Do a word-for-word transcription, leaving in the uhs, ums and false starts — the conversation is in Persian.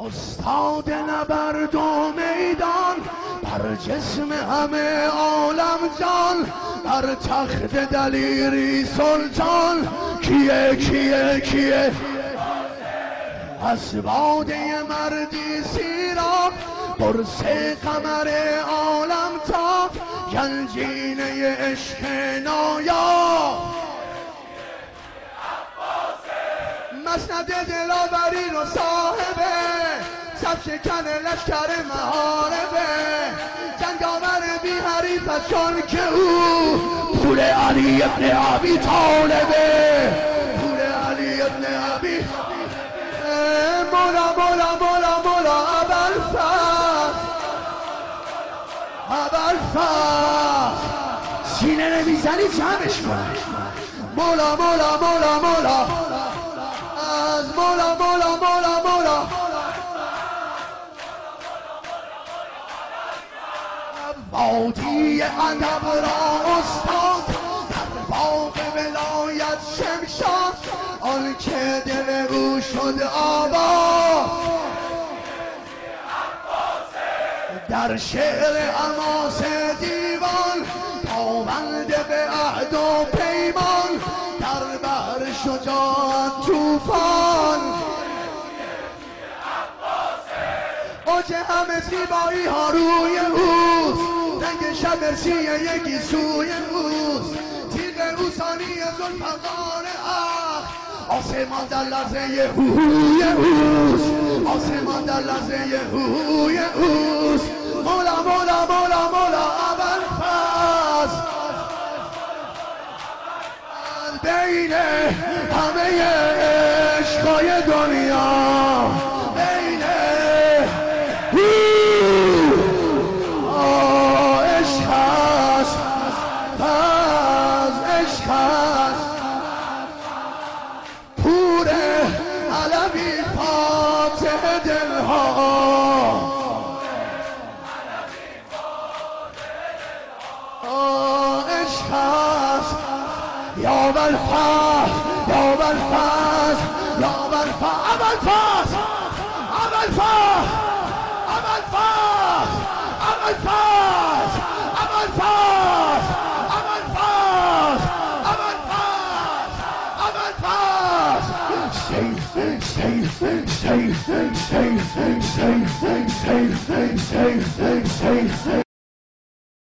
استاد نبرد و میدان، بر جسم همه عالم جان، بر تخت دلیری سلطان. کیه کیه کیه اسواده مردی سیراب، قرص قمر عالم تا گنجینه عشق نایا. مسند دلاوری رو صاحبه، سب شکن لشکر محاربه، جنگاور بی حریف چون که او پول علی ابن ابی طالبه. پول علی ابن ابی مولا مولا مولا مولا ابوالفضل ابوالفضل. سینه نمیزنی جمعش کن. مولا مولا مولا مولا از مولا مولا مولا مولا. وادی ادب را استاد، در باغ ولایت شمشاد، آن که دل او شد آباد. در شعر حماس دیوان، پابند به عهد و پیمان، در بحر شجاعت طوفان. اوج همه زیبایی ها روی اوست، رنگ شمرسیه یکی سوی اوست، تیغ او ثانی ذوالفقار حق، آسمان در لرزه هوی اوست، آسمان در لرزه هوی اوست. مولا مولا مولا مولا ابوالفضل، بین همه عشقای دنیا، بین عشق هست، از عشق هست. پور علوی فاتح دلها، عشق هست. یا ابوالفضل یا ابوالفضل یا ابوالفضل ابوالفضل ابوالفضل ابوالفضل ابوالفضل ابوالفضل ابوالفضل. Stay, stay, stay, stay, stay, stay, stay, stay, stay, stay, stay, stay, stay.